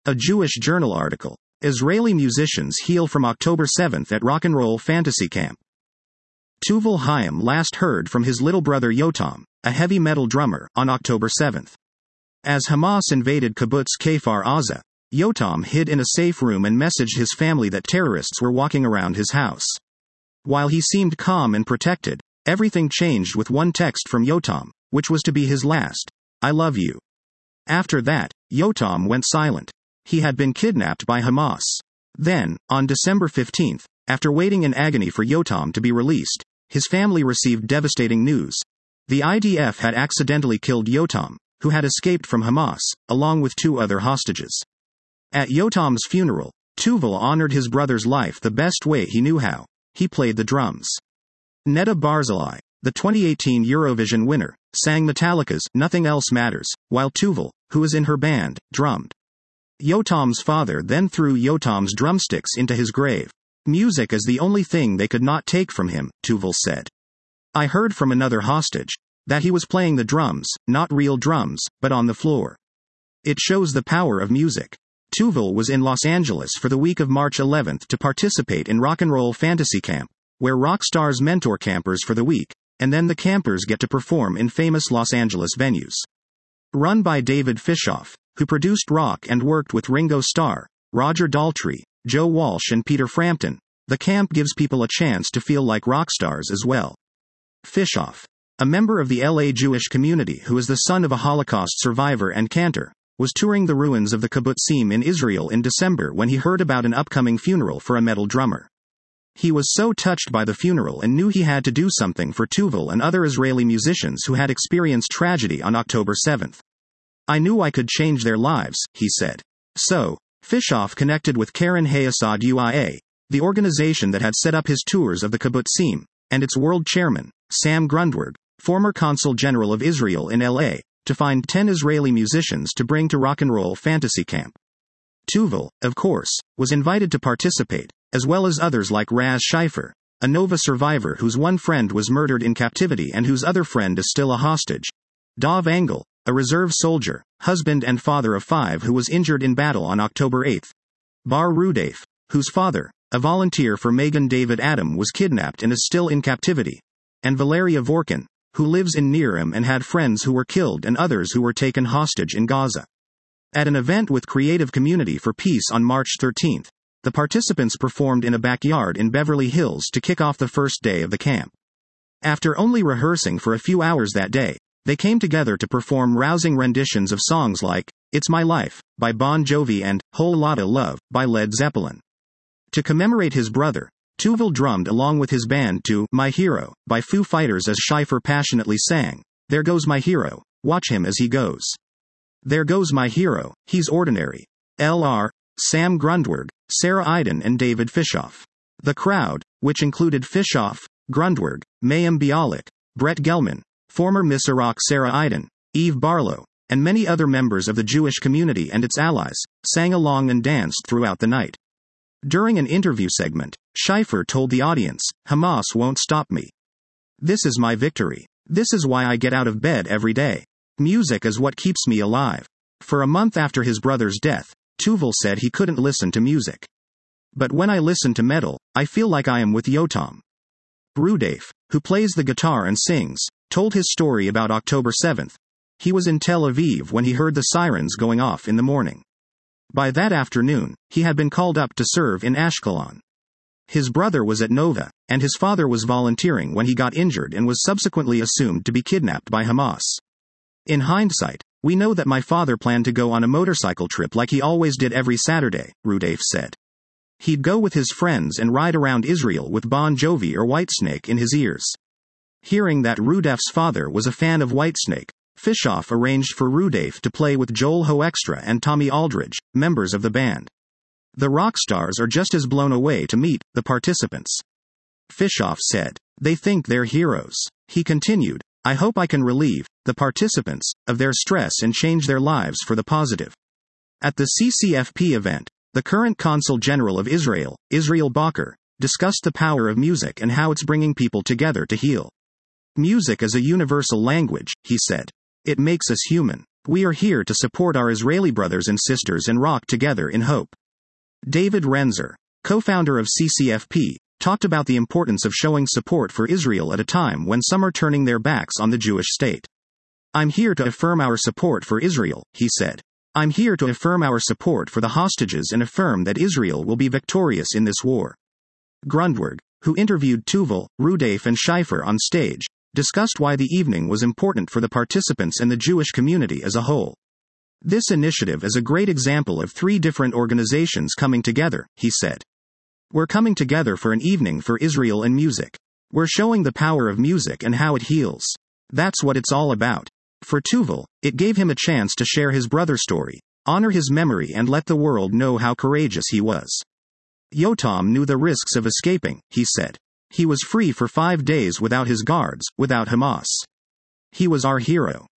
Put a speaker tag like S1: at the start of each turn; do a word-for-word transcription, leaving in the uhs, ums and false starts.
S1: A Jewish Journal article. Israeli musicians heal from October seventh at Rock and Roll Fantasy Camp. Tuval Chaim last heard from his little brother Yotam, a heavy metal drummer, on October seventh. As Hamas invaded Kibbutz Kfar Aza, Yotam hid in a safe room and messaged his family that terrorists were walking around his house. While he seemed calm and protected, everything changed with one text from Yotam, which was to be his last. "I love you." After that, Yotam went silent. He had been kidnapped by Hamas. Then, on December fifteenth, after waiting in agony for Yotam to be released, his family received devastating news. The I D F had accidentally killed Yotam, who had escaped from Hamas, along with two other hostages. At Yotam's funeral, Tuval honored his brother's life the best way he knew how. He played the drums. Neda Barzilai, the twenty eighteen Eurovision winner, sang Metallica's "Nothing Else Matters," while Tuval, who was in her band, drummed. Yotam's father then threw Yotam's drumsticks into his grave. "Music is the only thing they could not take from him," Tuval said. "I heard from another hostage that he was playing the drums, not real drums, but on the floor. It shows the power of music." Tuval was in Los Angeles for the week of March eleventh to participate in Rock and Roll Fantasy Camp, where rock stars mentor campers for the week, and then the campers get to perform in famous Los Angeles venues. Run by David Fishoff, who produced Rock and worked with Ringo Starr, Roger Daltrey, Joe Walsh and Peter Frampton, the camp gives people a chance to feel like rock stars as well. Fishoff, a member of the L A Jewish community who is the son of a Holocaust survivor and cantor, was touring the ruins of the Kibbutzim in Israel in December when he heard about an upcoming funeral for a metal drummer. He was so touched by the funeral and knew he had to do something for Tuval and other Israeli musicians who had experienced tragedy on October seventh. "I knew I could change their lives," he said. So, Fishoff connected with Karen Hayasad U I A, the organization that had set up his tours of the Kibbutzim, and its world chairman, Sam Grundberg, former consul general of Israel in L A, to find ten Israeli musicians to bring to Rock and Roll Fantasy Camp. Tuval, of course, was invited to participate, as well as others like Raz Scheifer, a Nova survivor whose one friend was murdered in captivity and whose other friend is still a hostage. Dov Engel, a reserve soldier, husband and father of five who was injured in battle on October eighth. Bar Rudef, whose father, a volunteer for Megan David Adam, was kidnapped and is still in captivity. And Valeria Vorkin, who lives in Neerim and had friends who were killed and others who were taken hostage in Gaza. At an event with Creative Community for Peace on March thirteenth, the participants performed in a backyard in Beverly Hills to kick off the first day of the camp. After only rehearsing for a few hours that day, they came together to perform rousing renditions of songs like "It's My Life" by Bon Jovi and "Whole Lotta Love" by Led Zeppelin. To commemorate his brother, Tuval drummed along with his band to "My Hero" by Foo Fighters as Scheifer passionately sang, "There goes my hero, watch him as he goes. There goes my hero, he's ordinary." L R, Sam Grundberg, Sarah Iden and David Fishoff. The crowd, which included Fishoff, Grundberg, Mayim Bialik, Brett Gelman, former Miss Iraq Sarah Iden, Eve Barlow, and many other members of the Jewish community and its allies, sang along and danced throughout the night. During an interview segment, Scheifer told the audience, "Hamas won't stop me. This is my victory. This is why I get out of bed every day. Music is what keeps me alive." For a month after his brother's death, Tuval said he couldn't listen to music. "But when I listen to metal, I feel like I am with Yotam." Rudef, who plays the guitar and sings, told his story about October seventh. He was in Tel Aviv when he heard the sirens going off in the morning. By that afternoon, he had been called up to serve in Ashkelon. His brother was at Nova, and his father was volunteering when he got injured and was subsequently assumed to be kidnapped by Hamas. "In hindsight, we know that my father planned to go on a motorcycle trip like he always did every Saturday," Rudef said. "He'd go with his friends and ride around Israel with Bon Jovi or Whitesnake in his ears." Hearing that Rudef's father was a fan of Whitesnake, Fishoff arranged for Rudef to play with Joel Hoekstra and Tommy Aldridge, members of the band. The rock stars are just as blown away to meet the participants. Fishoff said, "They think they're heroes." He continued, "I hope I can relieve the participants of their stress and change their lives for the positive." At the C C F P event, the current Consul General of Israel, Israel Bacher, discussed the power of music and how it's bringing people together to heal. "Music is a universal language," he said. "It makes us human. We are here to support our Israeli brothers and sisters and rock together in hope. David Renzer, co-founder of C C F P, talked about the importance of showing support for Israel at a time when some are turning their backs on the Jewish state. I'm here to affirm our support for Israel, he said. I'm here to affirm our support for the hostages and affirm that Israel will be victorious in this war. Grundwerg, who interviewed Tuval, Rudolph and Schiffer on stage, discussed why the evening was important for the participants and the Jewish community as a whole. This initiative is a great example of three different organizations coming together, he said. We're coming together for an evening for Israel and music. We're showing the power of music and how it heals. That's what it's all about. For Tuval, it gave him a chance to share his brother's story, honor his memory and let the world know how courageous he was. Yotam knew the risks of escaping, he said. He was free for five days without his guards, without Hamas. He was our hero.